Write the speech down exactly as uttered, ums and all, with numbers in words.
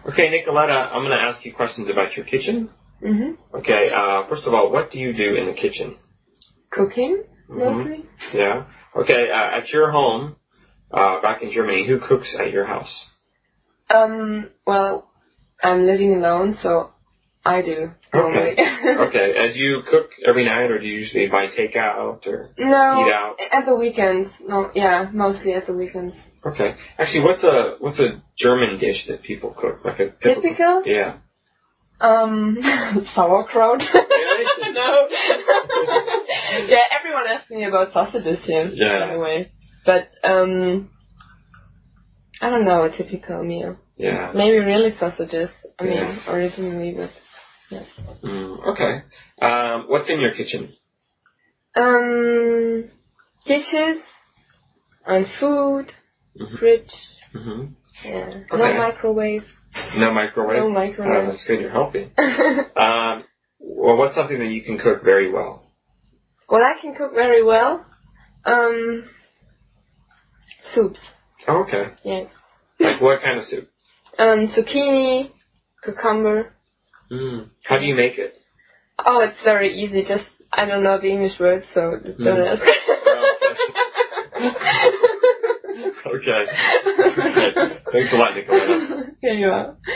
Okay, Nicoletta, I'm going to ask you questions about your kitchen. Mm-hmm. Okay, uh, first of all, what do you do in the kitchen? Cooking, mostly. Mm-hmm. Yeah. Okay, uh, at your home, uh, back in Germany, who cooks at your house? Um, well, I'm living alone, so I do. Normally. Okay. Okay, and do you cook every night, or do you usually buy takeout, or no, eat out? At the weekends. No, yeah, mostly at the weekends. Okay. Actually, what's a what's a German dish that people cook? Like a typical? Typical? Yeah. Um, sauerkraut. Really? No. Yeah, everyone asks me about sausages here. Yeah. By the way, but um, I don't know a typical meal. Yeah. Maybe really sausages. I mean, Yeah. originally, but yeah. Mm, okay. Um, what's in your kitchen? Um, dishes and food, Mm-hmm. fridge. Mm-hmm. Yeah. Okay. No microwave. No microwave? No microwave. Oh, that's good. You're healthy. um, well, what's something that you can cook very well? What I can cook very well? Um, soups. Oh, okay. Yeah. Like what kind of soup? Um, zucchini, cucumber. Mm. How do you make it? Oh, it's very easy. Just, I don't know the English words, so don't Mm. ask. Okay. Okay. Thanks a lot, Nicoletta. Here you are.